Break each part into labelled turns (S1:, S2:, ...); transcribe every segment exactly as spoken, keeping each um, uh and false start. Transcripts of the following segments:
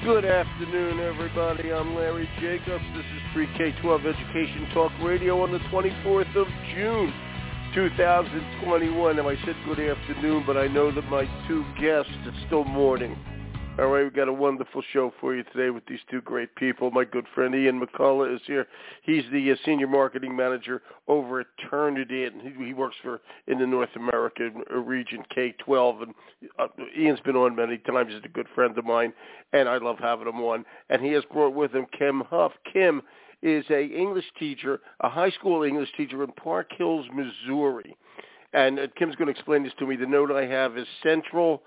S1: Good afternoon, everybody. I'm Larry Jacobs. This is Pre-K twelve Education Talk Radio on the twenty-fourth of June, two thousand twenty-one. Now, I said good afternoon, but I know that my two guests, it's still morning. All right, we've got a wonderful show for you today with these two great people. My good friend Ian McCullough is here. He's the uh, Senior Marketing Manager over at Turnitin. He, he works for in the North America region, K twelve. And uh, Ian's been on many times. He's a good friend of mine, and I love having him on. And he has brought with him Kim Huff. Kim is a English teacher, a high school English teacher in Park Hills, Missouri. And uh, Kim's going to explain this to me. The note I have is Central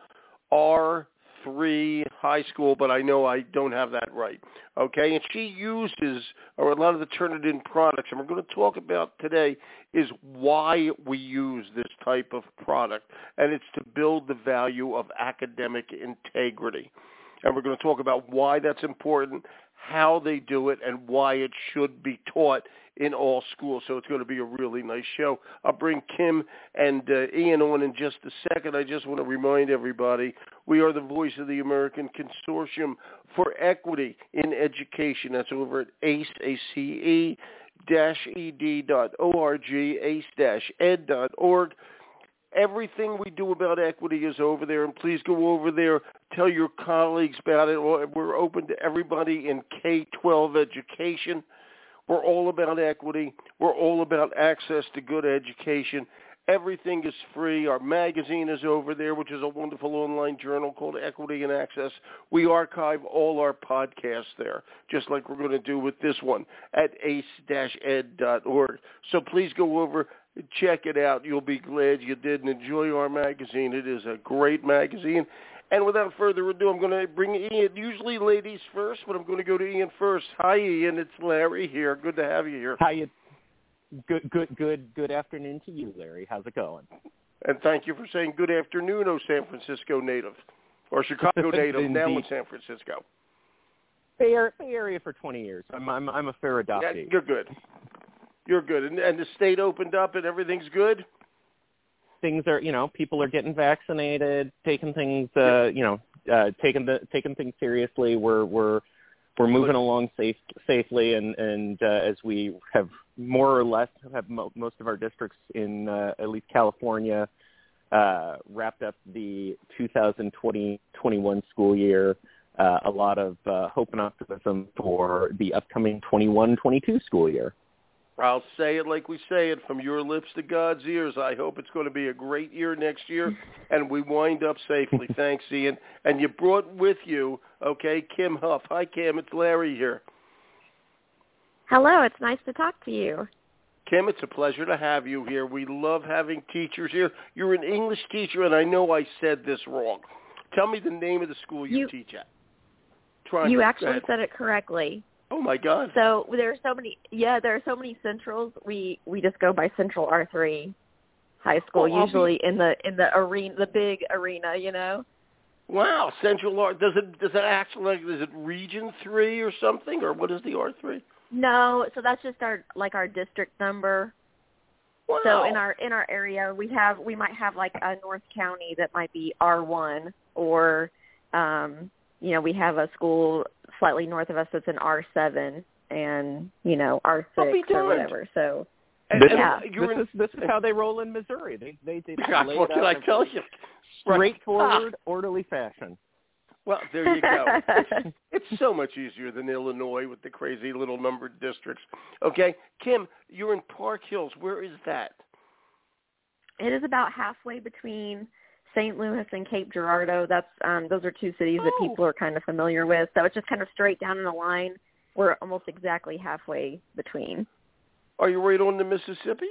S1: R three high school, but I know I don't have that right. Okay, and she uses or a lot of the Turnitin products, and we're going to talk about today is why we use this type of product, and it's to build the value of academic integrity. And we're going to talk about why that's important, how they do it, and why it should be taught in all schools. So it's going to be a really nice show. I'll bring Kim and uh, Ian on in just a second. I just want to remind everybody, we are the voice of the American Consortium for Equity in Education. That's over at A C E, A C E dash E D dot org, A C E dash ed dot org. Everything we do about equity is over there, and please go over there. Tell your colleagues about it. We're open to everybody in K twelve education. We're all about equity. We're all about access to good education. Everything is free. Our magazine is over there, which is a wonderful online journal called Equity and Access. We archive all our podcasts there, just like we're going to do with this one at A C E dash ed dot org. So please go over, check it out. You'll be glad you did and enjoy our magazine. It is a great magazine. And without further ado, I'm going to bring Ian. Usually ladies first, but I'm going to go to Ian first. Hi, Ian. It's Larry here. Good to have you here.
S2: How you? Good, good, good, good afternoon to you, Larry. How's it going?
S1: And thank you for saying good afternoon, oh San Francisco native, or Chicago native, now in San Francisco.
S2: Bay Area, Bay Area for twenty years. I'm, I'm, I'm a fair adoptee.
S1: Yeah, you're good. You're good. And, and the state opened up and everything's good?
S2: Things are, you know, people are getting vaccinated, taking things, uh, you know, uh, taking the taking things seriously. We're we're we're moving along safe, safely, and and uh, as we have more or less have mo- most of our districts in uh, at least California uh, wrapped up the two thousand twenty twenty-one school year. Uh, a lot of uh, hope and optimism for the upcoming twenty-one twenty-two school year.
S1: I'll say it like we say it, from your lips to God's ears. I hope it's going to be a great year next year, and we wind up safely. Thanks, Ian. And you brought with you, okay, Kim Huff. Hi, Kim. It's Larry here.
S3: Hello. It's nice to talk to you.
S1: Kim, it's a pleasure to have you here. We love having teachers here. You're an English teacher, and I know I said this wrong. Tell me the name of the school you,
S3: you
S1: teach at. Try
S3: you
S1: to,
S3: actually said it correctly.
S1: Oh, my God.
S3: So there are so many, yeah, there are so many centrals. We we just go by Central R three High School,
S1: oh,
S3: usually
S1: be...
S3: in the in the arena, the big arena, you know.
S1: Wow, Central R. Does it does it actually, like, is it Region three or something, or what is the R three?
S3: No, so that's just our like our district number.
S1: Wow.
S3: So in our in our area, we have we might have like a North County that might be R one, or um, you know, we have a school slightly north of us that's an R seven, and, you know, R six or whatever. So,
S2: this,
S3: yeah.
S2: This is, this is how they roll in Missouri. They they, they
S1: God,
S2: lay
S1: what
S2: it
S1: can
S2: out
S1: I tell you?
S2: Straightforward, ah. orderly fashion.
S1: Well, there you go. it's, it's so much easier than Illinois with the crazy little numbered districts. Okay, Kim, you're in Park Hills. Where is that?
S3: It is about halfway between Saint Louis and Cape Girardeau. That's um, those are two cities
S1: oh.
S3: that people are kind of familiar with. So it's just kind of straight down in a line. We're almost exactly halfway between.
S1: Are you right on the Mississippi?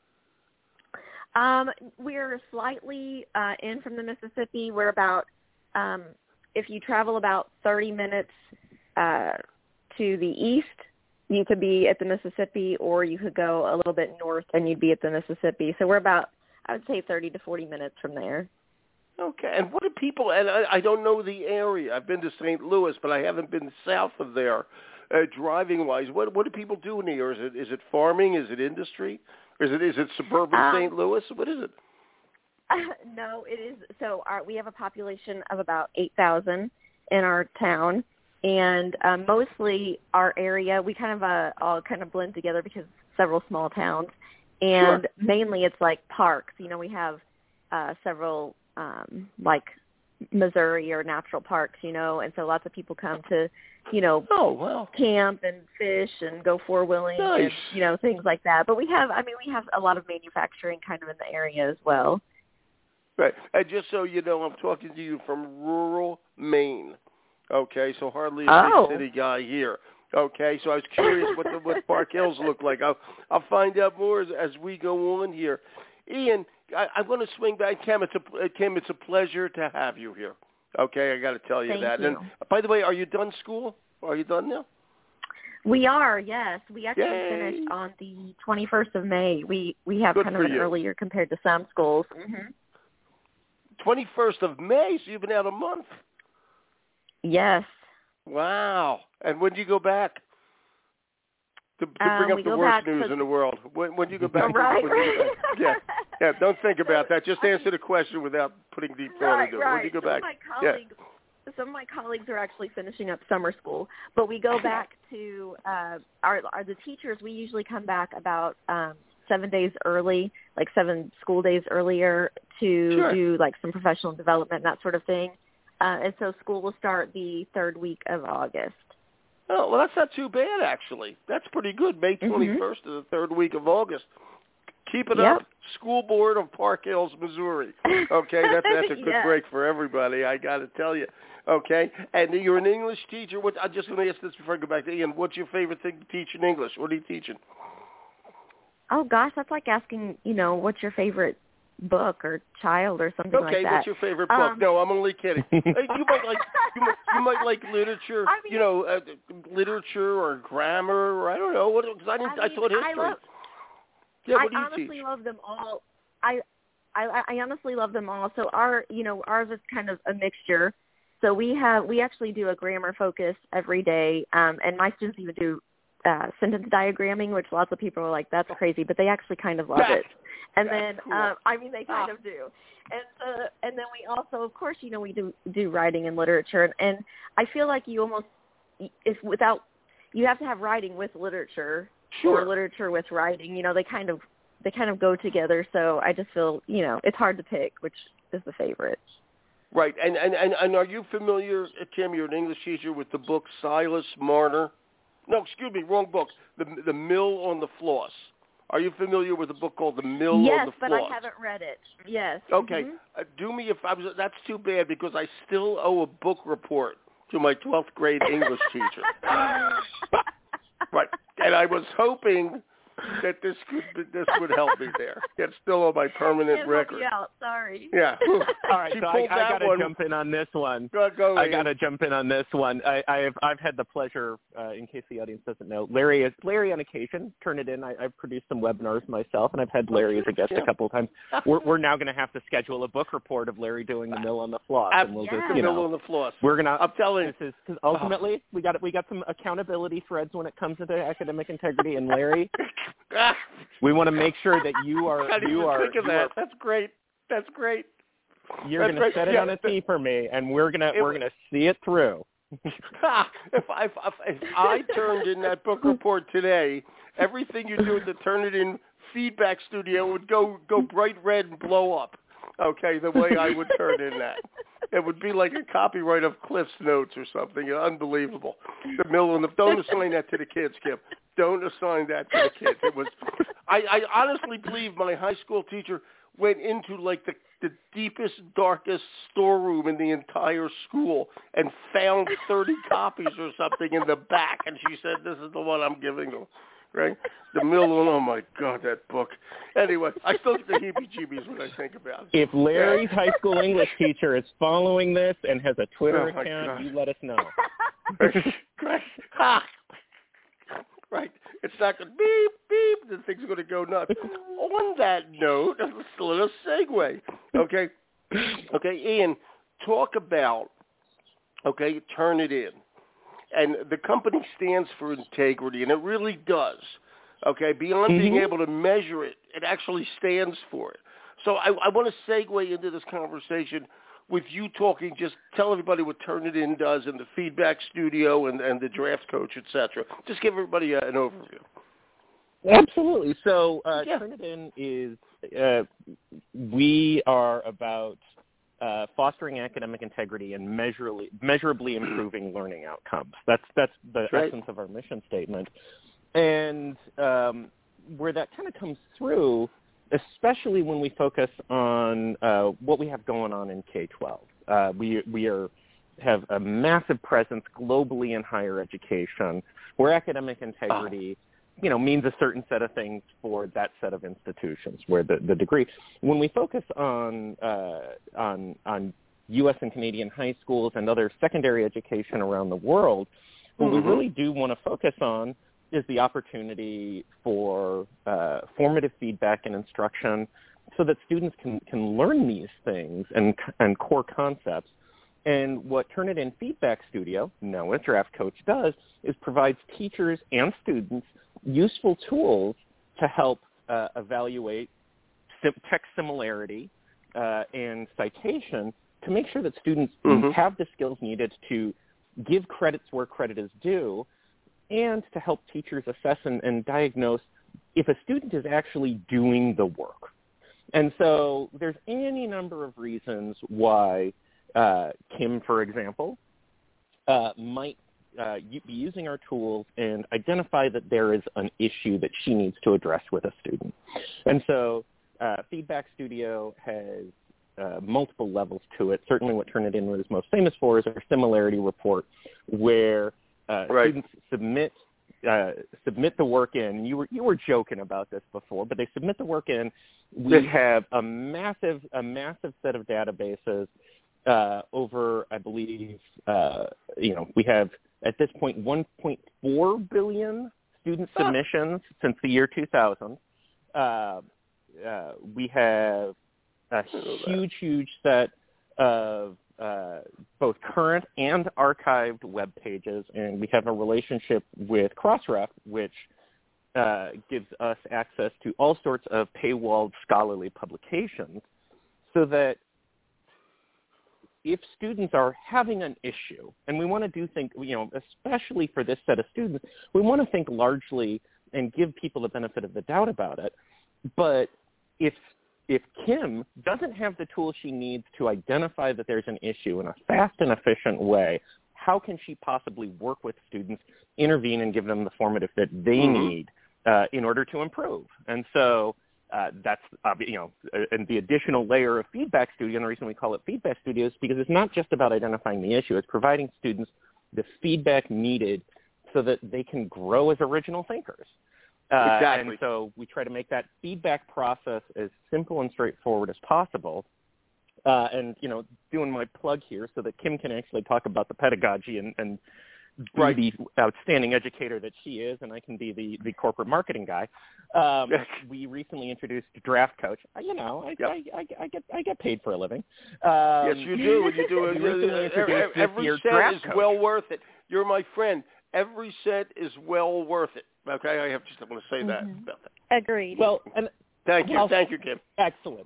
S3: Um, we're slightly uh, in from the Mississippi. We're about, um, if you travel about thirty minutes uh, to the east, you could be at the Mississippi, or you could go a little bit north and you'd be at the Mississippi. So we're about, I would say, thirty to forty minutes from there.
S1: Okay, and what do people, and I, I don't know the area. I've been to Saint Louis, but I haven't been south of there, uh, driving-wise. What what do people do in here? Is it is it farming? Is it industry? Or is it is it suburban
S3: um,
S1: Saint Louis? What is it?
S3: Uh, no, it is. So our, we have a population of about eight thousand in our town, And um, mostly our area, we kind of uh, all kind of blend together because several small towns. And
S1: Sure.
S3: mainly it's like parks. You know, we have uh, several um, like Missouri or natural parks, you know, and so lots of people come to, you know,
S1: Oh, well.
S3: camp and fish and go four-wheeling
S1: Nice.
S3: and, you know, things like that. But we have, I mean, we have a lot of manufacturing kind of in the area as well.
S1: Right. And just so you know, I'm talking to you from rural Maine. Okay, so hardly a
S3: Oh.
S1: big city guy here. Okay, so I was curious what the, what Park Hills look like. I'll, I'll find out more as, as we go on here. Ian, I, I'm going to swing back. Kim, it's a, Kim, it's a pleasure to have you here. Okay, I got to tell you
S3: Thank
S1: that.
S3: you.
S1: And by the way, are you done school? Are you done now?
S3: We are, yes. We actually
S1: Yay.
S3: finished on the twenty-first of May. We we have
S1: Good
S3: kind of
S1: for
S3: an
S1: you.
S3: earlier compared to some schools. Mm-hmm.
S1: twenty-first of May, so you've been out a month.
S3: Yes.
S1: Wow. And when do you go back? To, to bring
S3: Um,
S1: up
S3: we
S1: the
S3: go
S1: worst
S3: back
S1: news
S3: to-
S1: in the world. When, when do you go back?
S3: Right,
S1: when do you go
S3: right.
S1: back? Yeah, yeah. Don't think about that. Just answer the question without putting deep thought
S3: Right,
S1: into it.
S3: right.
S1: When do you go
S3: some
S1: back?
S3: Of my
S1: Yeah.
S3: colleagues, Some of my colleagues are actually finishing up summer school, but we go back to uh, our, our the teachers. We usually come back about um, seven days early, like seven school days earlier, to
S1: Sure.
S3: do like some professional development and that sort of thing. Uh, and so school will start the third week of August.
S1: Oh, well, that's not too bad, actually. That's pretty good. May twenty-first
S3: Mm-hmm.
S1: to the third week of August. Keep it
S3: Yep.
S1: up. School Board of Park Hills, Missouri. Okay, that's, that's a good
S3: Yeah.
S1: break for everybody, I got to tell you. Okay, and you're an English teacher. What, I'm just going to ask this before I go back to Ian. What's your favorite thing to teach in English? What are you teaching?
S3: Oh, gosh, that's like asking, you know, what's your favorite book or child or something
S1: Okay,
S3: like that.
S1: what's your favorite book?
S3: Um,
S1: No, I'm only kidding. Hey, you might like you might, you might like literature,
S3: I mean-
S1: you know, uh, literature or grammar, or I don't know. What? Because I didn't.
S3: I
S1: I,
S3: mean,
S1: taught history.
S3: I love,
S1: yeah, what
S3: I
S1: do you
S3: honestly
S1: teach?
S3: love them all. I, I I honestly love them all. So our, you know, ours is kind of a mixture. So we have we actually do a grammar focus every day, um, and my students even do uh, sentence diagramming, which lots of people are like, that's crazy, but they actually kind of love it. And
S1: That's
S3: then,
S1: cool.
S3: um, I mean, they kind
S1: Ah.
S3: of do. And uh, and then we also, of course, you know, we do do writing and literature, and, and I feel like you almost, if without, you have to have writing with literature,
S1: Sure.
S3: or literature with writing. You know, they kind of they kind of go together. So I just feel, you know, it's hard to pick which is the favorite.
S1: Right, and, and, and, and are you familiar, Tim, you're an English teacher, with the book Silas Marner? No, excuse me, wrong book. The the Mill on the Floss. Are you familiar with a book called The Mill
S3: yes,
S1: on the Floss?
S3: but I haven't read it. Yes.
S1: Okay,
S3: Mhm.
S1: uh, do me if I was. That's too bad because I still owe a book report to my twelfth grade English teacher. Right, and I was hoping that this could this would help me there. It's still on my permanent
S3: Can't
S1: record.
S3: help you out. Sorry.
S1: Yeah.
S2: All right,
S1: She
S2: so I,
S1: pulled
S2: I
S1: that
S2: got to
S1: one.
S2: jump in on this one.
S1: Go, go
S2: I
S1: Ian.
S2: got to jump in on this one. I, I've I've had the pleasure, uh, in case the audience doesn't know, Larry is Larry on occasion. Turn it in. I, I've produced some webinars myself, and I've had Larry as a guest
S1: Yeah.
S2: a couple of times. We're we're now going to have to schedule a book report of Larry doing the Mill on the Floss, and we'll
S3: Yes.
S2: just
S1: The
S2: you
S1: Mill
S2: know
S1: on the Floss.
S2: we're gonna.
S1: I'm telling you.
S2: This is because ultimately we got we got some accountability threads when it comes to academic integrity, and Larry, we want to make sure that you are
S1: I didn't
S2: you
S1: even
S2: are
S1: think of
S2: you
S1: that.
S2: are
S1: That's great. That's great.
S2: you're
S1: That's
S2: going
S1: right.
S2: to set it
S1: Yeah.
S2: on a tee for me, and we're gonna
S1: It-
S2: we're gonna see it through.
S1: if, I, if, if I turned in that book report today, everything you do at the Turnitin feedback studio would go go bright red and blow up. Okay, the way I would turn in that. It would be like a copyright of Cliff's Notes or something. Unbelievable. The Mill on the don't assign that to the kids, Kim. Don't assign that to the kids. It was. I, I honestly believe my high school teacher went into like the the deepest, darkest storeroom in the entire school and found thirty copies or something in the back, and she said, "This is the one I'm giving them." Right? The Mill on. Oh my God, that book. Anyway, I still get the heebie-jeebies when I think about it.
S2: If Larry's high school English teacher is following this and has a Twitter
S1: Oh, my
S2: account,
S1: God.
S2: you let us know.
S1: Right. Ha. Right. It's not going to beep, beep. The thing's going to go nuts. On that note, a little segue. Okay. Okay, Ian, talk about, okay, turn it in. And the company stands for integrity, and it really does. Okay, beyond
S2: Mm-hmm.
S1: being able to measure it, it actually stands for it. So I, I want to segue into this conversation with you talking, just tell everybody what Turnitin does and the feedback studio and, and the draft coach, et cetera. Just give everybody uh, an overview.
S2: Absolutely. So uh,
S1: yeah.
S2: Turnitin is, uh, we are about uh, fostering academic integrity and measurably, measurably improving learning outcomes. That's, that's the
S1: right.
S2: essence of our mission statement. And um, where that kind of comes through, especially when we focus on uh, what we have going on in K twelve. Uh, we we are have a massive presence globally in higher education, where academic integrity, you know, means a certain set of things for that set of institutions. Where the, the degree, when we focus on uh, on on U S and Canadian high schools and other secondary education around the world, what mm-hmm. we really do want to focus on is the opportunity for uh, formative feedback and instruction so that students can, can learn these things and, and core concepts. And what Turnitin Feedback Studio, Noah Draft Coach, does is provides teachers and students useful tools to help uh, evaluate sim- text similarity uh, and citation to make sure that students mm-hmm. have the skills needed to give credits where credit is due, and to help teachers assess and, and diagnose if a student is actually doing the work. And so there's any number of reasons why uh, Kim, for example, uh, might uh, be using our tools and identify that there is an issue that she needs to address with a student. And so uh, Feedback Studio has uh, multiple levels to it. Certainly what Turnitin is most famous for is our similarity report, where Uh,
S1: right.
S2: students submit uh, submit the work in. You were you were joking about this before, but they submit the work in. We have a massive a massive set of databases uh, over, I believe, uh, you know, we have at this point one point four billion student submissions since the year two thousand. Uh, uh, we have a huge, huge set of uh, both current and archived web pages, and we have a relationship with Crossref, which uh, gives us access to all sorts of paywalled scholarly publications, so that if students are having an issue, and we want to do think, you know, especially for this set of students, we want to think largely and give people the benefit of the doubt about it. But if if Kim doesn't have the tools she needs to identify that there's an issue in a fast and efficient way, how can she possibly work with students, intervene, and give them the formative that they mm-hmm. need uh, in order to improve? And so uh, that's, uh, you know, and the additional layer of Feedback Studio, and the reason we call it Feedback Studio is because it's not just about identifying the issue. It's providing students the feedback needed so that they can grow as original thinkers. Uh,
S1: exactly.
S2: And so we try to make that feedback process as simple and straightforward as possible. Uh, and, you know, doing my plug here so that Kim can actually talk about the pedagogy and, and be
S1: right.
S2: the outstanding educator that she is, and I can be the, the corporate marketing guy. Um, we recently introduced Draft Coach. You know, I, yep. I, I, I get I get paid for a living. Um,
S1: yes, you do. You do.
S2: we recently introduced
S1: every
S2: this
S1: cent
S2: Draft
S1: is
S2: Coach.
S1: well worth it. You're my friend. Every cent is well worth it. Okay, I have just I want to say that
S3: mm-hmm.
S1: about that.
S3: Agreed.
S2: Well, and
S1: thank you,
S2: well,
S1: thank you, Kim.
S2: Excellent.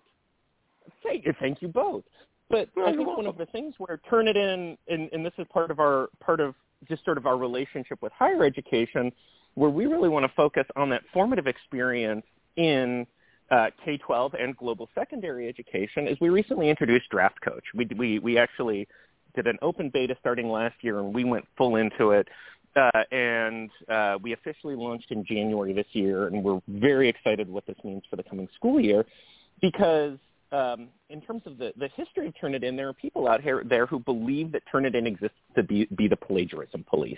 S2: Thank you, thank you both. But
S1: no,
S2: I think
S1: welcome.
S2: one of the things where Turnitin, and, and this is part of our part of just sort of our relationship with higher education, where we really want to focus on that formative experience in uh, K twelve and global secondary education, is we recently introduced Draft Coach. We we we actually did an open beta starting last year, and we went full into it. Uh, and uh, we officially launched in January this year, and we're very excited what this means for the coming school year, because um, in terms of the, the history of Turnitin, there are people out here there who believe that Turnitin exists to be, be the plagiarism police,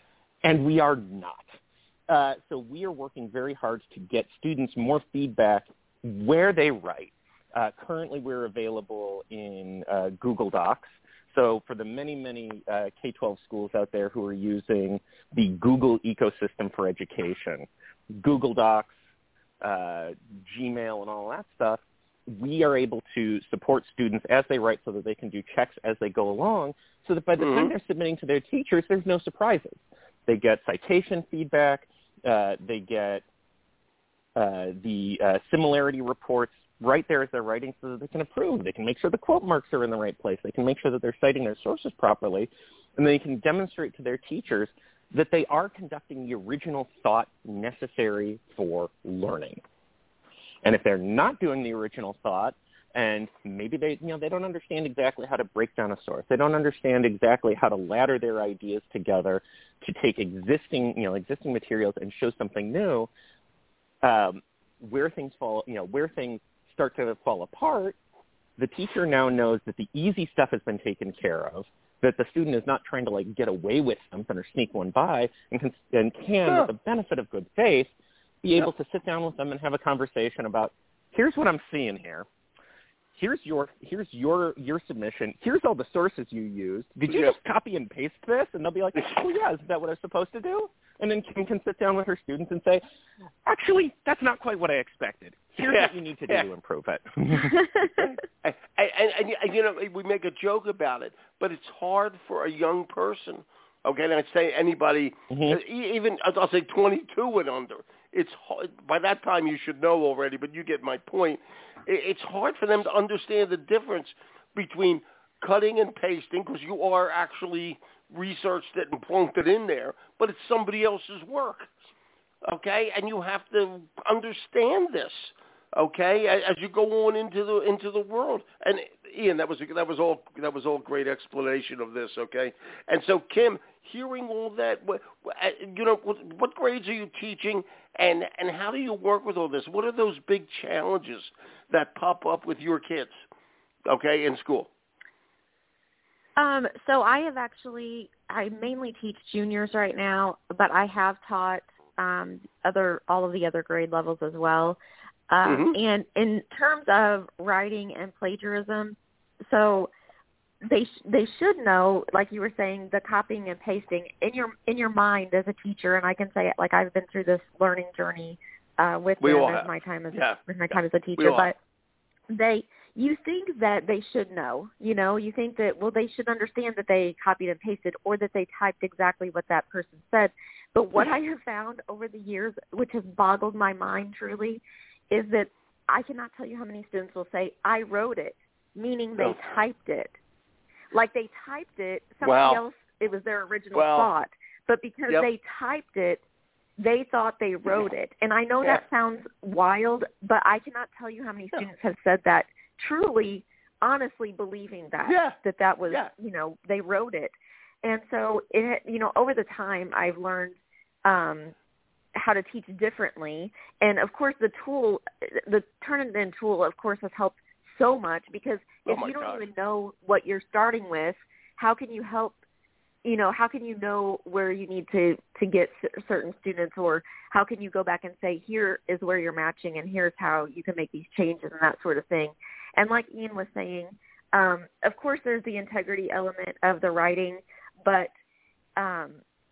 S2: and we are not. Uh, so we are working very hard to get students more feedback where they write. Uh, currently, we're available in uh, Google Docs. So for the many, many uh, K twelve schools out there who are using the Google ecosystem for education, Google Docs, uh, Gmail, and all that stuff, we are able to support students as they write so that they can do checks as they go along, so that by the mm-hmm. time they're submitting to their teachers, there's no surprises. They get citation feedback. Uh, they get uh, the uh, similarity reports right there as they're writing so that they can approve. They can make sure the quote marks are in the right place. They can make sure that they're citing their sources properly, and they can demonstrate to their teachers that they are conducting the original thought necessary for learning. And if they're not doing the original thought, and maybe they, you know, they don't understand exactly how to break down a source, they don't understand exactly how to ladder their ideas together to take existing, you know, existing materials and show something new, um, where things fall, you know, where things start to fall apart, the teacher now knows that the easy stuff has been taken care of, that the student is not trying to, like, get away with something or sneak one by, and can, and can
S1: Sure.
S2: with the benefit of good faith, be able
S1: Yep.
S2: to sit down with them and have a conversation about, here's what I'm seeing here. Here's your here's your your submission. Here's all the sources you used. Did you
S1: Yep.
S2: just copy and paste this? And they'll be like, oh, yeah, is that what I'm supposed to do? And then Kim can sit down with her students and say, actually, that's not quite what I expected. Here's
S1: Yeah.
S2: what you need to do
S1: Yeah.
S2: to improve it.
S1: and, and, and, and, you know, we make a joke about it, but it's hard for a young person, okay, and I'd say anybody,
S2: Mhm.
S1: e- even, I'll say twenty-two and under, it's hard, by that time you should know already, but you get my point. It, it's hard for them to understand the difference between cutting and pasting, because you are actually researched it and plunked it in there, but it's somebody else's work, okay, and you have to understand this. Okay, as you go on into the into the world, and Ian, that was that was all that was all great explanation of this. Okay, and so Kim, hearing all that, what, you know, what, what grades are you teaching, and and how do you work with all this? What are those big challenges that pop up with your kids? Okay, in school.
S3: Um, so I have actually, I mainly teach juniors right now, but I have taught um, other all of the other grade levels as well. Um,
S1: Mm-hmm.
S3: And in terms of writing and plagiarism, so they sh- they should know, like you were saying, the copying and pasting in your in your mind as a teacher. And I can say it like I've been through this learning journey uh, with
S1: We
S3: them
S1: all
S3: as
S1: have.
S3: my time as
S1: Yeah.
S3: with my time as a
S1: We
S3: teacher.
S1: all
S3: But they, you think that they should know, you know, you think that, well, they should understand that they copied and pasted or that they typed exactly what that person said. But what I have found over the years, which has boggled my mind truly, is that I cannot tell you how many students will say, I wrote it, meaning they
S1: Oh.
S3: typed it. Like they typed it, somebody
S1: Wow.
S3: else, it was their original
S1: Wow.
S3: thought. But because
S1: Yep.
S3: they typed it, they thought they wrote it. And I know
S1: Yeah.
S3: that sounds wild, but I cannot tell you how many students have said that, truly, honestly believing that,
S1: Yeah.
S3: that that was,
S1: Yeah.
S3: you know, they wrote it. And so, it, you know, over the time, I've learned um, how to teach differently. And, of course, the tool, the Turnitin tool, of course, has helped so much because
S1: Oh
S3: if
S1: my
S3: you don't
S1: gosh.
S3: even know what you're starting with, how can you help, you know, how can you know where you need to, to get c- certain students, or how can you go back and say, here is where you're matching and here's how you can make these changes and that sort of thing. And like Ian was saying, um, of course there's the integrity element of the writing, but um,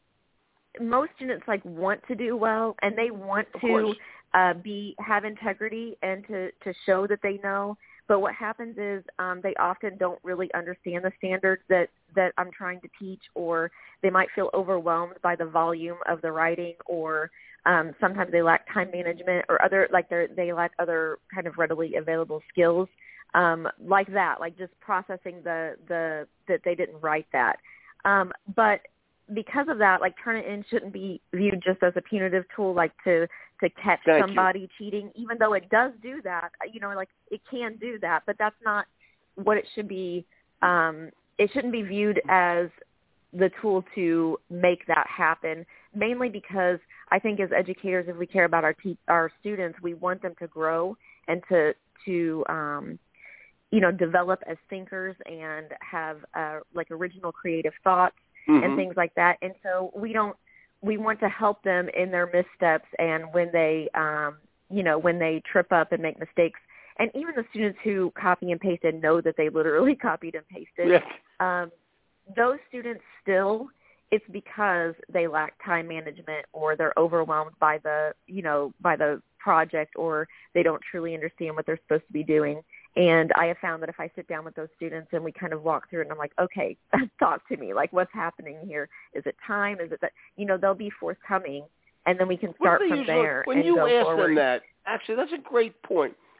S3: most students like want to do well and they want
S1: Of
S3: to
S1: course.
S3: uh, be have integrity and to, to show that they know. But what happens is um, they often don't really understand the standards that, that I'm trying to teach, or they might feel overwhelmed by the volume of the writing, or um, sometimes they lack time management or other, like they they lack other kind of readily available skills um, like that, like just processing the, the that they didn't write that. Um, but because of that, like Turnitin shouldn't be viewed just as a punitive tool, like to, to catch
S1: Thank
S3: somebody you. cheating, even though it does do that, you know, like it can do that, but that's not what it should be. Um, it shouldn't be viewed as the tool to make that happen, mainly because I think as educators, if we care about our te- our students, we want them to grow and to, to, um, you know, develop as thinkers and have uh, like original creative thoughts.
S1: Mm-hmm.
S3: And things like that. And so we don't, we want to help them in their missteps and when they, um, you know, when they trip up and make mistakes. And even the students who copy and paste and know that they literally copied and pasted,
S1: Yeah.
S3: um, those students still, it's because they lack time management or they're overwhelmed by the, you know, by the project, or they don't truly understand what they're supposed to be doing. And I have found that if I sit down with those students and we kind of walk through it and I'm like, okay, talk to me. Like, what's happening here? Is it time? Is it that, you know, they'll be forthcoming and then we can start
S1: What do they
S3: from
S1: usually,
S3: there
S1: when
S3: and
S1: you
S3: go
S1: ask
S3: forward.
S1: them that, actually, that's a great point.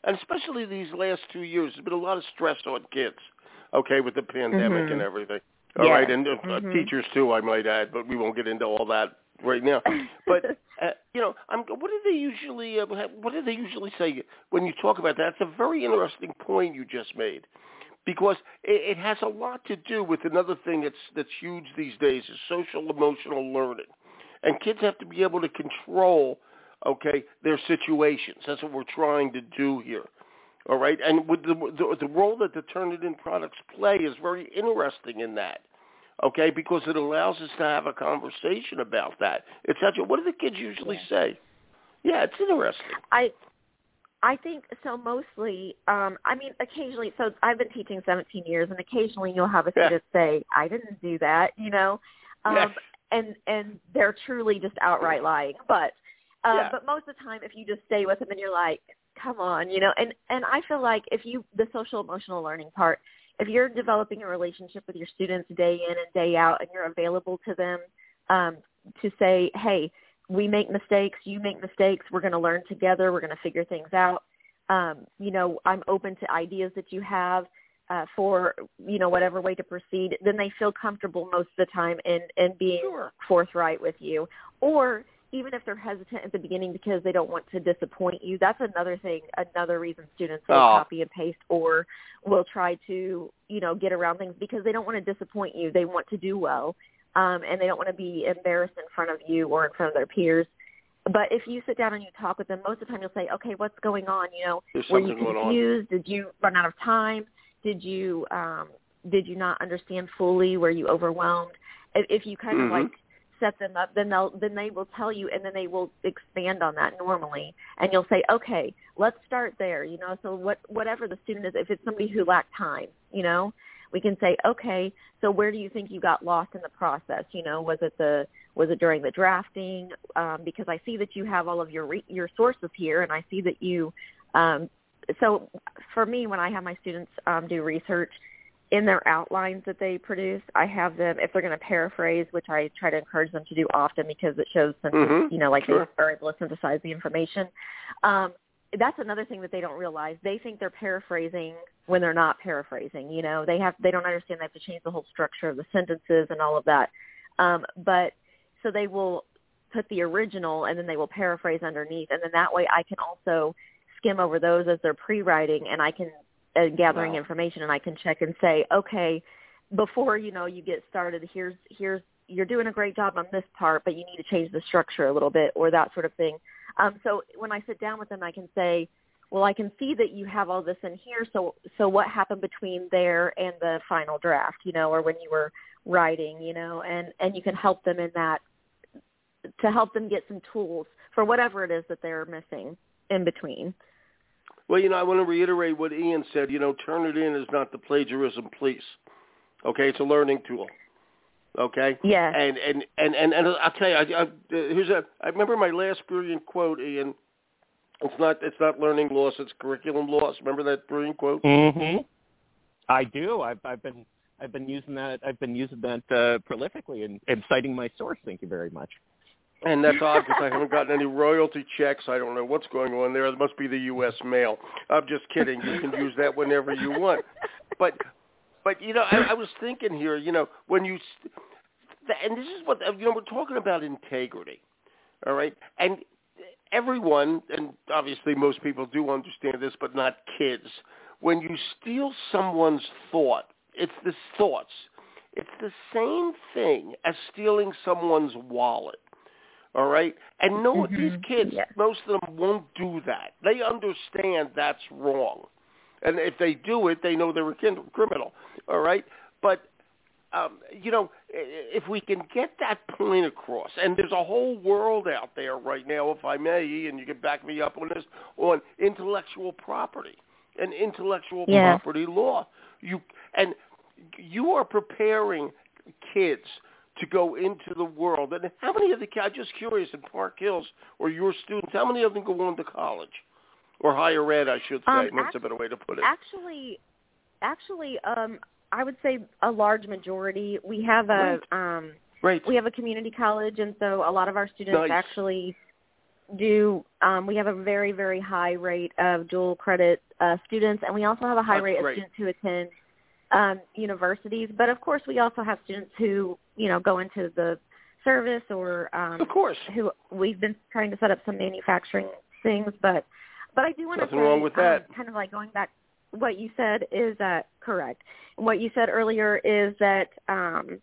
S1: and especially these last two years, there's been a lot of stress on kids, okay, with the pandemic
S3: mm-hmm.
S1: and everything. All
S3: yes.
S1: right, and uh,
S3: mm-hmm.
S1: teachers too, I might add, but we won't get into all that right now. But uh, you know, I'm, what do they usually? Uh, what do they usually say when you talk about that? It's a very interesting point you just made, because it, it has a lot to do with another thing that's that's huge these days: is social emotional learning, and kids have to be able to control, okay, their situations. That's what we're trying to do here. All right, and with the, the the role that the Turnitin products play is very interesting in that. Okay, because it allows us to have a conversation about that. It's such a, what do the kids usually yeah. say? Yeah, it's interesting.
S3: I I think so mostly, um, I mean, occasionally, so I've been teaching seventeen years, and occasionally you'll have a student yeah. say, I didn't do that, you know, um, yes. and, and they're truly just outright lying. But uh, yeah. but most of the time, if you just stay with them and you're like, come on, you know, and, and I feel like if you, the social emotional learning part, if you're developing a relationship with your students day in and day out, and you're available to them um, to say, hey, we make mistakes, you make mistakes, we're going to learn together, we're going to figure things out. Um, you know, I'm open to ideas that you have uh, for, you know, whatever way to proceed, then they feel comfortable most of the time in, in being
S1: sure.
S3: forthright with you. Or even if they're hesitant at the beginning because they don't want to disappoint you, that's another thing, another reason students will
S1: oh.
S3: copy and paste or will try to, you know, get around things because they don't want to disappoint you. They want to do well, um, and they don't want to be embarrassed in front of you or in front of their peers. But if you sit down and you talk with them, most of the time you'll say, okay, what's going on? You know,
S1: There's
S3: were you
S1: something going on.
S3: confused? Did you run out of time? Did you um, did you not understand fully? Were you overwhelmed? If, if you kind
S1: mm-hmm.
S3: of like set them up, then they'll then they will tell you, and then they will expand on that normally, and you'll say, okay, let's start there, you know. So what whatever the student is, if it's somebody who lacked time, you know, we can say, okay, so where do you think you got lost in the process? You know, was it the was it during the drafting? Um, because I see that you have all of your re- your sources here, and I see that you. Um, so for me, when I have my students um, do research, in their outlines that they produce, I have them, if they're going to paraphrase, which I try to encourage them to do often because it shows them,
S1: mm-hmm.
S3: you know, like
S1: sure.
S3: they are able to synthesize the information. Um, that's another thing that they don't realize. They think they're paraphrasing when they're not paraphrasing. You know, they have they don't understand they have to change the whole structure of the sentences and all of that. Um, but so they will put the original and then they will paraphrase underneath, and then that way I can also skim over those as they're pre-writing, and I can uh, gathering
S1: wow.
S3: information, and I can check and say, okay, before you know you get started, here's here's you're doing a great job on this part, but you need to change the structure a little bit, or that sort of thing. Um, so when I sit down with them, I can say, well, I can see that you have all this in here. So, so what happened between there and the final draft, you know, or when you were writing, you know, and, and you can help them in that to help them get some tools for whatever it is that they're missing in between.
S1: Well, you know, I want to reiterate what Ian said. You know, Turnitin is not the plagiarism police. Okay, it's a learning tool. Okay.
S3: Yeah.
S1: And and and and, and I'll tell you, I, I, here's a. I remember my last brilliant quote, Ian. It's not it's not learning loss, it's curriculum loss. Remember that brilliant quote?
S2: Mm-hmm. I do. I've I've been I've been using that. I've been using that uh, prolifically and, and citing my source. Thank you very much.
S1: And that's odd because I haven't gotten any royalty checks. I don't know what's going on there. It must be the U S mail. I'm just kidding. You can use that whenever you want. But but you know, I, I was thinking here. You know, when you and this is what you know, we're talking about integrity. All right, and everyone, and obviously most people do understand this, but not kids. When you steal someone's thought, it's the thoughts. It's the same thing as stealing someone's wallet. All right? And no,
S3: mm-hmm.
S1: these kids,
S3: yeah.
S1: most of them won't do that. They understand that's wrong. And if they do it, they know they're a criminal. All right? But Um, you know, if we can get that point across, and there's a whole world out there right now, if I may, and you can back me up on this, on intellectual property and intellectual
S3: yeah.
S1: property law. You and you are preparing kids to go into the world. And how many of the kids, I'm just curious, in Park Hills or your students, how many of them go on to college or higher ed, I should say?
S3: Um,
S1: That's
S3: act-
S1: a better way to put it.
S3: Actually, actually, um, I would say a large majority. We have a
S1: right.
S3: um,
S1: right.
S3: we have a community college, and so a lot of our students
S1: nice.
S3: actually do, um, we have a very, very high rate of dual credit uh, students, and we also have a high
S1: That's
S3: rate
S1: great.
S3: of students who attend um, universities. But, of course, we also have students who, you know, go into the service or um,
S1: of course.
S3: who we've been trying to set up some manufacturing things. But, but I do want to say,
S1: Nothing wrong with that.
S3: Um, kind of like going back, what you said is uh, correct. What you said earlier is that um,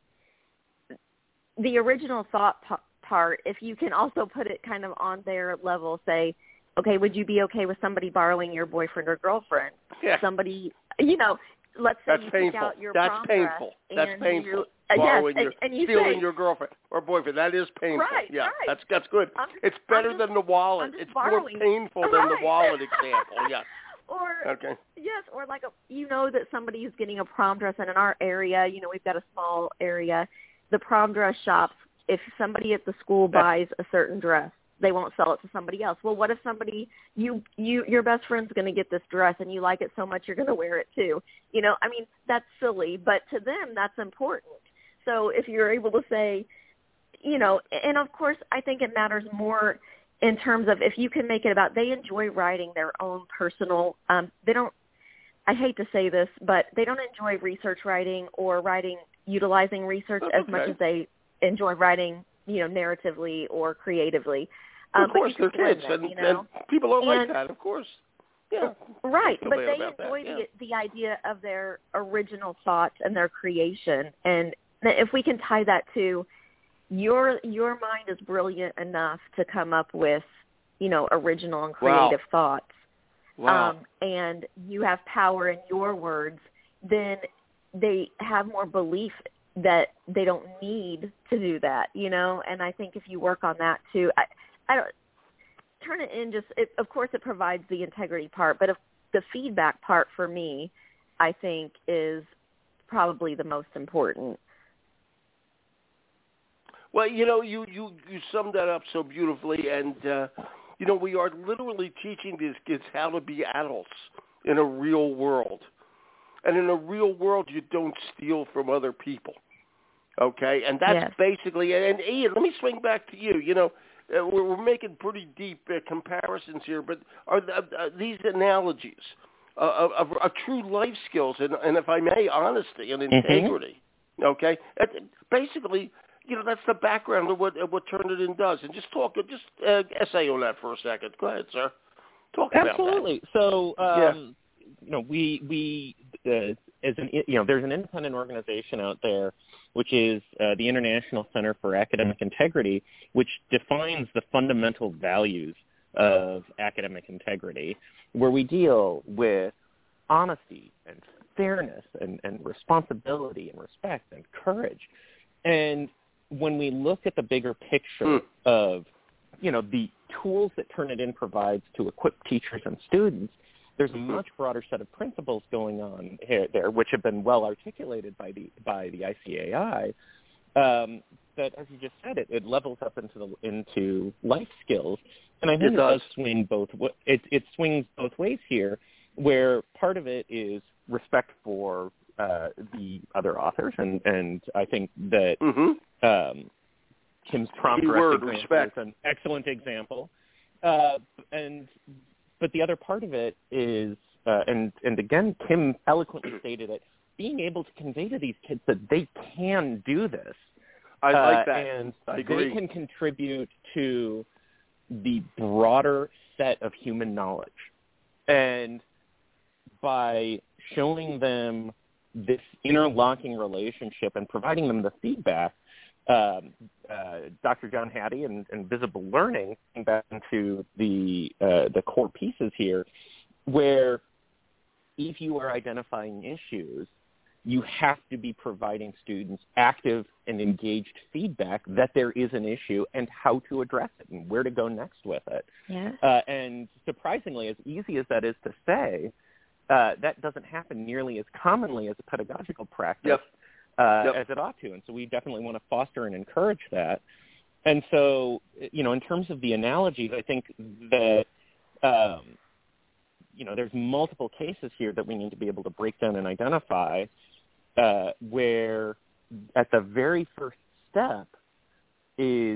S3: the original thought p- part, if you can also put it kind of on their level, say, okay, would you be okay with somebody borrowing your boyfriend or girlfriend?
S1: Yeah.
S3: Somebody, you know, let's say
S1: That's
S3: you
S1: painful.
S3: pick out your
S1: That's
S3: prom
S1: painful.
S3: dress
S1: That's
S3: and
S1: painful.
S3: You, uh,
S1: Borrowing
S3: yes,
S1: your,
S3: and, and you
S1: stealing
S3: say,
S1: your girlfriend or boyfriend. That is painful.
S3: Right,
S1: yeah,
S3: right.
S1: that's that's good.
S3: I'm just,
S1: it's better
S3: I'm just,
S1: than the wallet.
S3: I'm just
S1: It's
S3: borrowing.
S1: more painful
S3: right.
S1: than the wallet example. Yeah.
S3: Or
S1: okay.
S3: yes, or like a, you know that somebody is getting a prom dress, and in our area, you know, we've got a small area. The prom dress shops, if somebody at the school buys a certain dress, they won't sell it to somebody else. Well, what if somebody, you, you, your best friend's going to get this dress and you like it so much you're going to wear it too? You know, I mean, that's silly, but to them, that's important. So if you're able to say, you know, and of course, I think it matters more in terms of if you can make it about they enjoy writing their own personal, um, they don't, I hate to say this, but they don't enjoy research writing or writing, utilizing research
S1: That's
S3: as
S1: okay.
S3: much as they enjoy writing, you know, narratively or creatively. Um,
S1: of course,
S3: but
S1: they're kids,
S3: them,
S1: and,
S3: you know?
S1: and people are
S3: and,
S1: like that, of course. Yeah.
S3: Right,
S1: Feel
S3: but
S1: bad
S3: they
S1: about
S3: enjoy
S1: that.
S3: the
S1: Yeah.
S3: the idea of their original thoughts and their creation, and if we can tie that to your your mind is brilliant enough to come up with, you know, original and creative
S1: Wow.
S3: thoughts,
S1: Wow.
S3: um, and you have power in your words, then they have more belief that they don't need to do that, you know. And I think if you work on that too, I, I don't turn it in. Just it, of course, it provides the integrity part, but if the feedback part for me, I think, is probably the most important.
S1: Well, you know, you, you, you summed that up so beautifully, and, uh, you know, we are literally teaching these kids how to be adults in a real world. And in a real world, you don't steal from other people, okay? And that's
S3: yes.
S1: basically, and Ian, let me swing back to you. You know, uh, we're, we're making pretty deep uh, comparisons here, but are the, uh, these analogies uh, of, of, of true life skills, and, and if I may, honesty and integrity, mm-hmm. okay? And basically, you know, that's the background of what, of what Turnitin does. And just talk, just uh, essay on that for a second. Go ahead, sir. Talk about that.
S2: Absolutely. So, um,
S1: yeah.
S2: you know, we, we uh, as an, you know, there's an independent organization out there, which is uh, the International Center for Academic Integrity, which defines the fundamental values of academic integrity, where we deal with honesty and fairness and, and responsibility and respect and courage. And when we look at the bigger picture mm. of, you know, the tools that Turnitin provides to equip teachers and students, there's a much broader set of principles going on here, there, which have been well articulated by the by the I C A I. Um, that, as you just said, it, it levels up into the, into life skills, and I think it, it does swing both. It it swings both ways here, where part of it is respect for uh, the other authors, and, and I think that
S1: mm-hmm.
S2: um, Kim's prom dress example
S1: respect.
S2: is an excellent example, uh, and. But the other part of it is, uh, and, and again, Kim eloquently stated it, being able to convey to these kids that they can do this.
S1: I like
S2: uh,
S1: that.
S2: And
S1: I agree.
S2: they can contribute to the broader set of human knowledge. And by showing them this interlocking relationship and providing them the feedback, Um, uh, Doctor John Hattie and, and Visible Learning came back into the uh, the core pieces here, where if you are identifying issues, you have to be providing students active and engaged feedback that there is an issue and how to address it and where to go next with it.
S3: Yeah.
S2: Uh, and surprisingly, as easy as that is to say, uh, that doesn't happen nearly as commonly as a pedagogical practice.
S1: Yep.
S2: Uh,
S1: yep.
S2: as it ought to. And so we definitely want to foster and encourage that. And so, you know, in terms of the analogies, I think that, um, you know, there's multiple cases here that we need to be able to break down and identify uh, where at the very first step is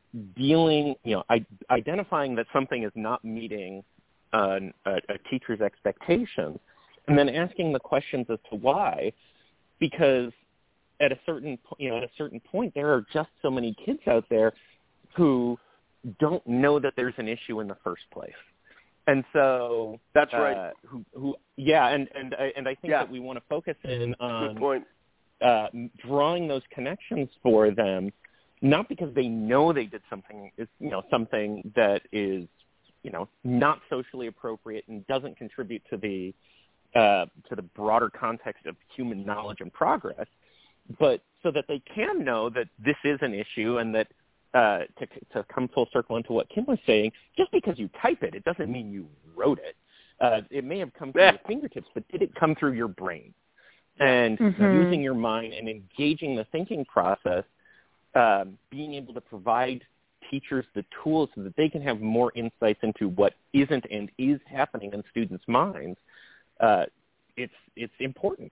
S2: dealing, you know, I, identifying that something is not meeting uh, a, a teacher's expectations, and then asking the questions as to why, because at a certain, you know, at a certain point, there are just so many kids out there who don't know that there's an issue in the first place. And so
S1: that's
S2: uh,
S1: right.
S2: Who, who, yeah, and and I, and I think
S1: yeah.
S2: that we want to focus in on
S1: Good point.
S2: Uh, drawing those connections for them, not because they know they did something, is you know, something that is, you know, not socially appropriate and doesn't contribute to the uh, to the broader context of human knowledge and progress, but so that they can know that this is an issue and that. Uh, to, to come full circle into what Kim was saying, just because you type it, it doesn't mean you wrote it. Uh, it may have come through
S1: yeah.
S2: your fingertips, but did it come through your brain? And
S3: mm-hmm.
S2: using your mind and engaging the thinking process, um, being able to provide teachers the tools so that they can have more insights into what isn't and is happening in students' minds, uh, it's it's important.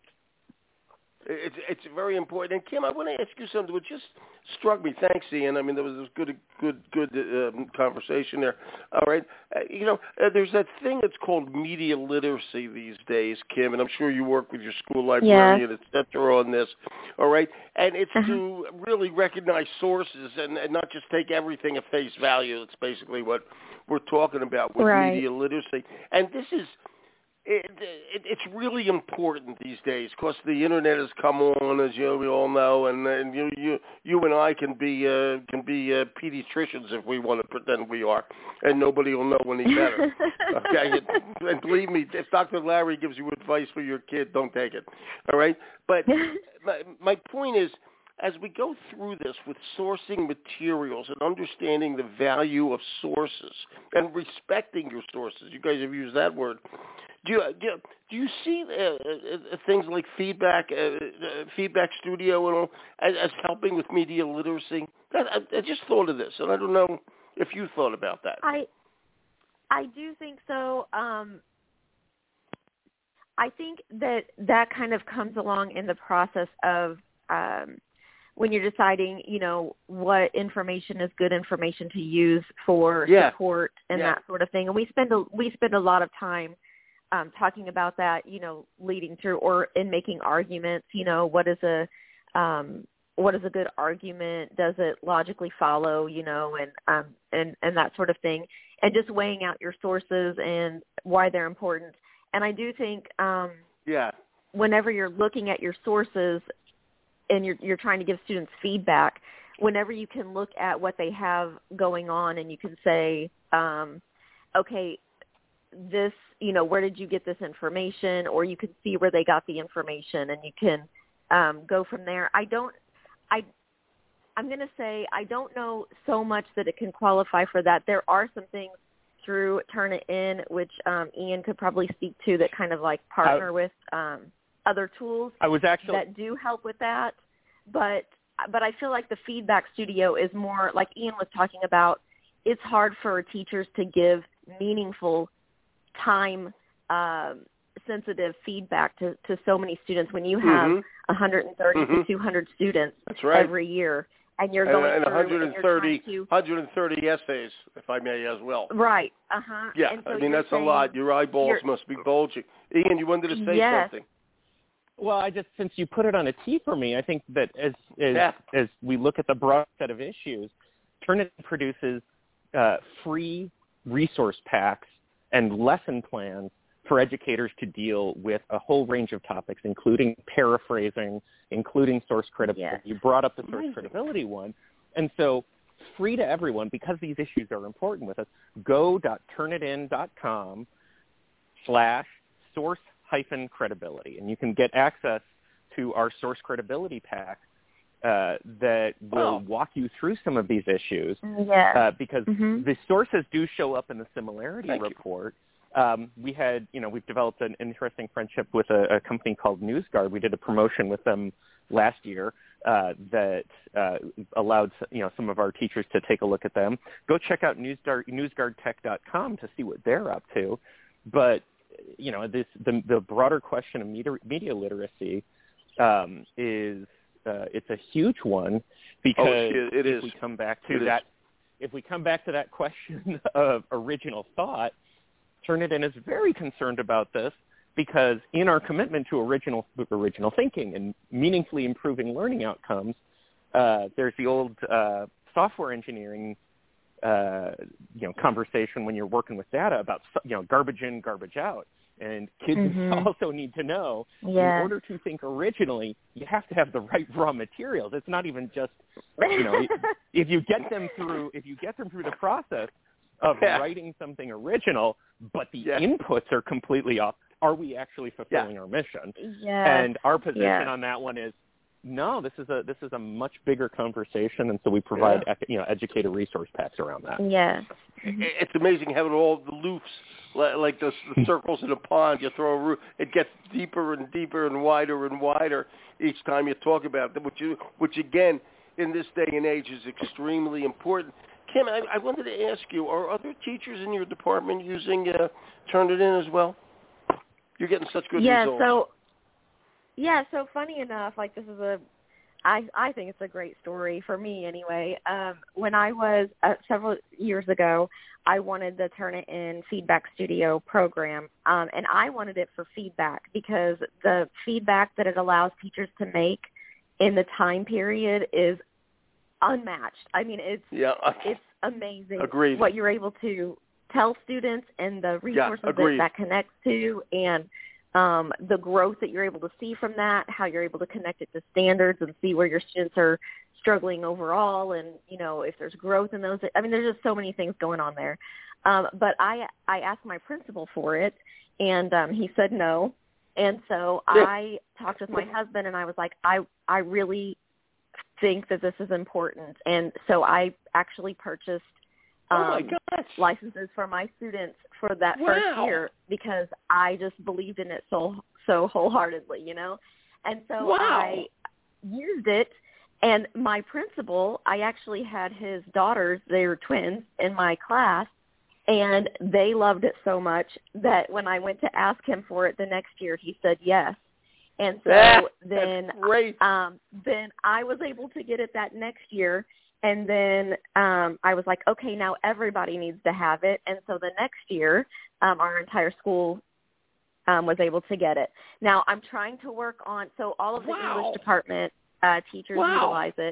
S1: It's it's very important. And Kim, I want to ask you something which just struck me. Thanks, Ian. I mean, there was this good, good, good uh, conversation there. All right, uh, you know, uh, there's that thing that's called media literacy these days, Kim, and I'm sure you work with your school librarian,
S3: yes.
S1: et cetera, on this. All right, and it's
S3: uh-huh.
S1: to really recognize sources and, and not just take everything at face value. That's basically what we're talking about with
S3: right.
S1: media literacy. And this is. It, it, it's really important these days because the internet has come on, as you we all know, and, and you you you and I can be uh, can be uh, pediatricians if we want to pretend we are, and nobody will know any better. Okay, and, and believe me, if Doctor Larry gives you advice for your kid, don't take it. All right, but my, my point is, as we go through this with sourcing materials and understanding the value of sources and respecting your sources, you guys have used that word. Do you, do you, do you see uh, uh, things like feedback, uh, uh, feedback studio, and all, as, as helping with media literacy? I, I, I just thought of this, and I don't know if you thought about that.
S3: I, I do think so. Um, I think that that kind of comes along in the process of um, when you're deciding, you know, what information is good information to use for
S1: yeah.
S3: support and
S1: yeah.
S3: that sort of thing. And we spend a, we spend a lot of time um, talking about that, you know, leading through or in making arguments. You know, what is a um, what is a good argument? Does it logically follow? You know, and um, and and that sort of thing, and just weighing out your sources and why they're important. And I do think, um,
S1: yeah,
S3: whenever you're looking at your sources and you're you're trying to give students feedback, whenever you can look at what they have going on and you can say, um, okay, this, you know, where did you get this information? Or you can see where they got the information and you can um, go from there. I don't, I, I'm going to say I don't know so much that it can qualify for that. There are some things through Turnitin, which um, Ian could probably speak to, that kind of like partner I, with um, other tools
S2: I was actually,
S3: that do help with that. But but I feel like the feedback studio is more, like Ian was talking about, it's hard for teachers to give meaningful time um, sensitive feedback to, to so many students when you have mm-hmm. one hundred thirty mm-hmm. to two hundred students
S1: That's right.
S3: every year. And you're going
S1: and, and
S3: through
S1: one hundred thirty,
S3: and to,
S1: one hundred thirty essays, if I may, as well.
S3: Right. Uh-huh.
S1: Yeah,
S3: and so
S1: I mean, that's
S3: saying,
S1: a lot. Your eyeballs must be bulging. Ian, you wanted to say
S3: yes.
S1: something.
S2: Well, I just, since you put it on a tee for me, I think that as as,
S1: yeah.
S2: as we look at the broad set of issues, Turnitin produces uh, free resource packs and lesson plans for educators to deal with a whole range of topics, including paraphrasing, including source credibility.
S3: Yes.
S2: You brought up the source credibility one. And so free to everyone, because these issues are important with us, go.turnitin.com slash source hyphen credibility. And you can get access to our source credibility pack uh, that will
S1: oh.
S2: walk you through some of these issues.
S3: Yes.
S2: Uh, because
S3: mm-hmm.
S2: the sources do show up in the similarity
S1: Thank
S2: report. Um, we had, you know, we've developed an interesting friendship with a, a company called NewsGuard. We did a promotion with them last year uh, that uh, allowed, you know, some of our teachers to take a look at them. Go check out NewsGuard, news guard tech dot com to see what they're up to. But, you know, this the, the broader question of media, media literacy um, is uh, it's a huge one because
S1: oh, it
S2: if
S1: is.
S2: we come back to
S1: it
S2: that.
S1: Is.
S2: if we come back to that question of original thought, Turnitin is very concerned about this because in our commitment to original original thinking and meaningfully improving learning outcomes, uh, there's the old uh, software engineering uh, you know conversation when you're working with data about you know garbage in, garbage out. And kids mm-hmm. also need to know
S3: yeah.
S2: in order to think originally, you have to have the right raw materials. It's not even just, you know, if you get them through, if you get them through the process of yeah. writing something original, but the yeah. inputs are completely off, are we actually fulfilling
S3: yeah.
S2: our mission?
S3: Yeah.
S2: And our position
S3: yeah.
S2: on that one is, no, this is a this is a much bigger conversation, and so we provide
S1: yeah.
S2: you know educator resource packs around that.
S3: Yeah,
S1: it's amazing having all the loops like the, the circles in a pond. You throw a root, it gets deeper and deeper and wider and wider each time you talk about it, which you, which again in this day and age is extremely important. Kim, I, I wanted to ask you: are other teachers in your department using uh, Turnitin as well? You're getting such good
S3: yeah,
S1: results.
S3: Yeah, so. Yeah, so funny enough, like this is a, I I think it's a great story for me anyway. Um, when I was uh, several years ago, I wanted the Turnitin Feedback Studio program, um, and I wanted it for feedback because the feedback that it allows teachers to make in the time period is unmatched. I mean, it's
S1: yeah,
S3: it's amazing
S1: agreed.
S3: What you're able to tell students and the resources
S1: yeah,
S3: that that connects to, and Um, the growth that you're able to see from that, how you're able to connect it to standards and see where your students are struggling overall and, you know, if there's growth in those. I mean, there's just so many things going on there. Um, but I I asked my principal for it, and um, he said no. And so I talked with my husband, and I was like, I, I really think that this is important. And so I actually purchased Um,
S1: oh my gosh.
S3: licenses for my students for that
S1: wow.
S3: first year because I just believed in it so so wholeheartedly, you know. And so
S1: wow.
S3: I used it, and my principal, I actually had his daughters, they were twins, in my class, and they loved it so much that when I went to ask him for it the next year, he said yes. And so
S1: ah,
S3: then,
S1: great.
S3: Um, then I was able to get it that next year. And then um, I was like, okay, now everybody needs to have it. And so the next year, um, our entire school um, was able to get it. Now I'm trying to work on, so all of the
S1: wow.
S3: English department uh, teachers
S1: wow.
S3: utilize it.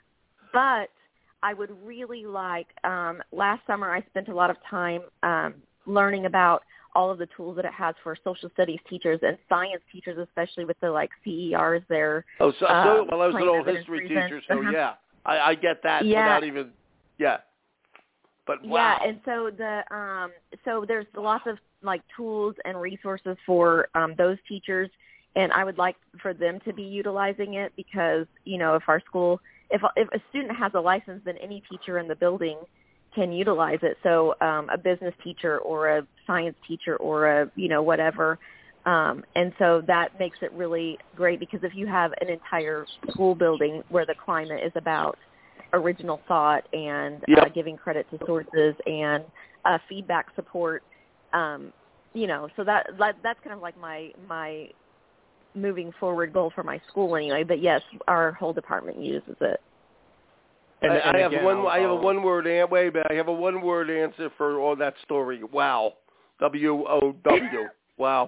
S3: But I would really like, um, last summer I spent a lot of time um, learning about all of the tools that it has for social studies teachers and science teachers, especially with the like C E Rs there.
S1: Oh, so,
S3: uh,
S1: so well, I was an old history teacher, so
S3: uh-huh.
S1: yeah. I, I get that
S3: yeah.
S1: without even, yeah. But wow.
S3: Yeah, and so the um, so there's lots of like tools and resources for um, those teachers, and I would like for them to be utilizing it because you know if our school, if if a student has a license, then any teacher in the building can utilize it. So um, a business teacher or a science teacher or a you know whatever. Um, and so that makes it really great because if you have an entire school building where the climate is about original thought and
S1: yep.
S3: uh, giving credit to sources and uh, feedback support, um, you know, so that, that that's kind of like my my moving forward goal for my school anyway. But yes, our whole department uses it.
S1: And, I, and I have
S2: again,
S1: one.
S2: I'll,
S1: I have a
S2: I'll,
S1: one word. Wait a minute. I have a one word answer for all that story. Wow. W O W. Wow.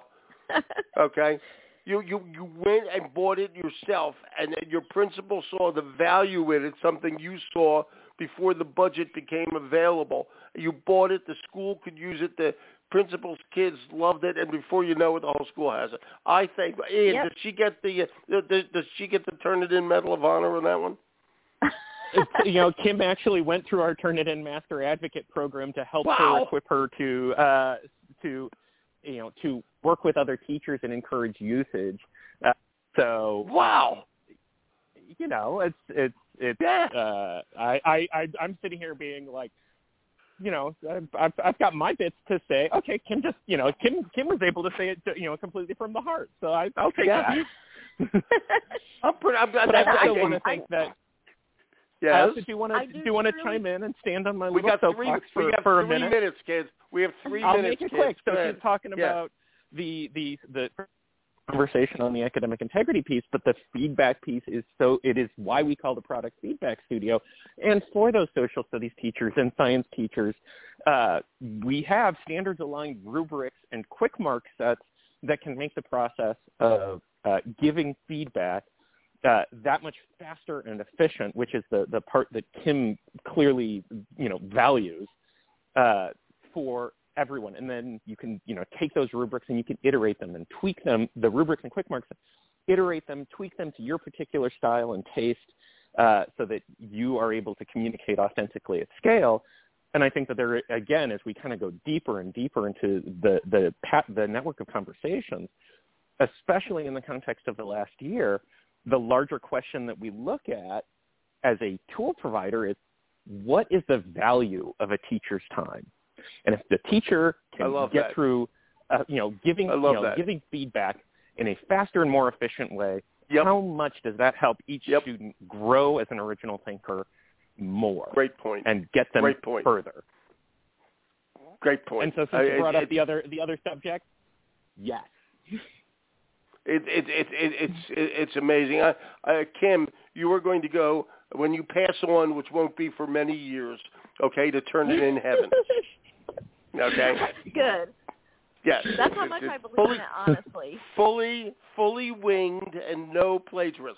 S1: Okay, you, you you went and bought it yourself, and then your principal saw the value in it, something you saw before the budget became available. You bought it, the school could use it, the principal's kids loved it, and before you know it, the whole school has it. I think, Ian,
S3: yep.
S1: does she get the, the, the does she get the Turnitin Medal of Honor on that one?
S2: you know, Kim actually went through our Turnitin Master Advocate program to help
S1: wow.
S2: her equip her to uh, to you know to work with other teachers and encourage usage. Uh, so
S1: wow,
S2: you know, it's it's it's.
S1: Yeah.
S2: Uh, I, I I I'm sitting here being like, you know, I've I've got my bits to say. Okay, Kim just you know Kim Kim was able to say it you know completely from the heart. So I I'll take
S1: yeah.
S2: that.
S1: I'm pretty. I'm,
S2: but I also
S1: I,
S2: want to think
S1: I,
S2: that.
S1: Yes.
S2: I also do want to do, do want to
S3: really,
S2: chime in and stand on my
S1: we
S2: little
S1: got three,
S2: soapbox for,
S1: we got
S2: for
S1: three
S2: a minute.
S1: minutes, kids. We have three
S2: I'll
S1: minutes.
S2: make it
S1: kids.
S2: quick. So
S1: Go
S2: she's
S1: ahead.
S2: talking
S1: yeah.
S2: about the the the conversation on the academic integrity piece, but the feedback piece is so, it is why we call the product Feedback Studio. And for those social studies teachers and science teachers, uh, we have standards-aligned rubrics and quick mark sets that can make the process of uh, giving feedback uh, that much faster and efficient, which is the, the part that Kim clearly, you know, values uh, for everyone. And then you can, you know, take those rubrics and you can iterate them and tweak them, the rubrics and quick marks, iterate them, tweak them to your particular style and taste uh, so that you are able to communicate authentically at scale. And I think that there, again, as we kind of go deeper and deeper into the, the, the network of conversations, especially in the context of the last year, the larger question that we look at as a tool provider is, what is the value of a teacher's time? And if the teacher can get
S1: that.
S2: through, uh, you know, giving
S1: I
S2: you
S1: love
S2: know,
S1: that.
S2: giving feedback in a faster and more efficient way,
S1: yep.
S2: how much does that help each
S1: yep.
S2: student grow as an original thinker more?
S1: Great point.
S2: And get them
S1: Great point.
S2: further.
S1: Great point.
S2: And so, since
S1: I,
S2: you brought
S1: it,
S2: up
S1: it,
S2: the other the other subject, yes.
S1: It, it, it, it, it's it, it's amazing. I, I, Kim, you are going to go, when you pass on, which won't be for many years, okay, to turn it in heaven. Okay?
S3: Good.
S1: Yes.
S3: That's how
S1: it,
S3: much
S1: it,
S3: I believe
S1: fully,
S3: in it, honestly.
S1: Fully, fully winged and no plagiarism.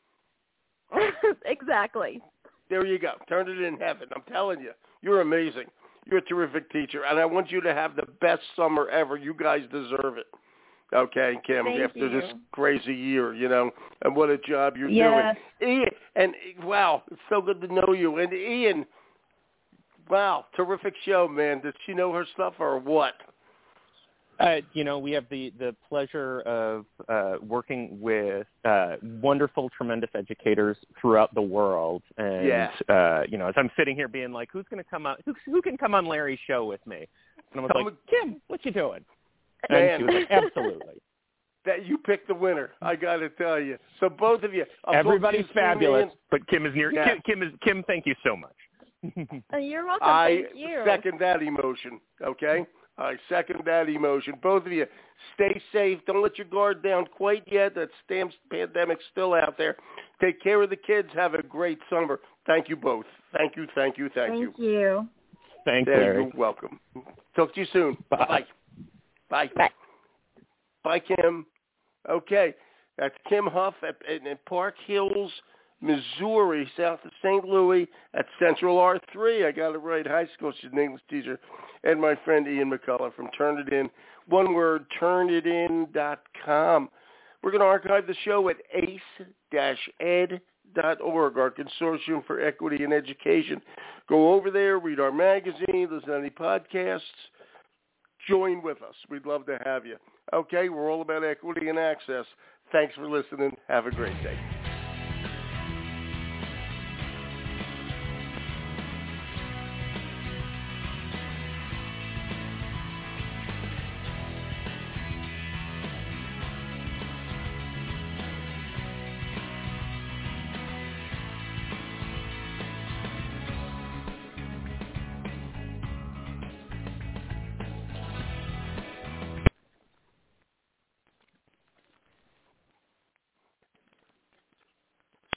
S3: Exactly.
S1: There you go. Turn it in heaven. I'm telling you. You're amazing. You're a terrific teacher, and I want you to have the best summer ever. You guys deserve it. Okay, Kim,
S3: Thank
S1: after
S3: you.
S1: this crazy year, you know, and what a job you're
S3: yes.
S1: doing. Ian, and wow, it's so good to know you. And Ian, wow, terrific show, man. Does she know her stuff or what?
S2: Uh, you know, we have the, the pleasure of uh, working with uh, wonderful, tremendous educators throughout the world. And,
S1: yeah.
S2: uh, you know, as I'm sitting here being like, who's going to come on, who, who can come on Larry's show with me? And I was
S1: Come
S2: like,
S1: with,
S2: Kim, what you doing?
S1: Man.
S2: And she was like, absolutely.
S1: That you picked the winner, I got to tell you. So both of you. I'll
S2: Everybody's fabulous,
S1: soon,
S2: but Kim is near.
S1: yeah.
S2: Kim, Kim is Kim. Thank you so much.
S3: Oh, you're welcome.
S1: I
S3: Thank you.
S1: second that emotion. Okay, I second that emotion. Both of you, stay safe. Don't let your guard down quite yet. That damn pandemic's still out there. Take care of the kids. Have a great summer. Thank you both. Thank you. Thank you. Thank,
S3: thank
S1: you.
S3: you. you.
S2: Thanks,
S1: There,
S2: Larry.
S1: you're welcome. Talk to you soon.
S2: Bye.
S1: Bye. Bye.
S3: Bye.
S1: Bye, Kim. Okay, that's Kim Huff at, at, at Park Hills, Missouri, south of Saint Louis, at Central R three. I got it right. High school. She's an English teacher. And my friend Ian McCullough from Turnitin. One word, turnitin dot com. We're going to archive the show at ace dash ed dot org, our consortium for equity in education. Go over there, read our magazine, listen to any podcasts. Join with us. We'd love to have you. Okay, we're all about equity and access. Thanks for listening. Have a great day.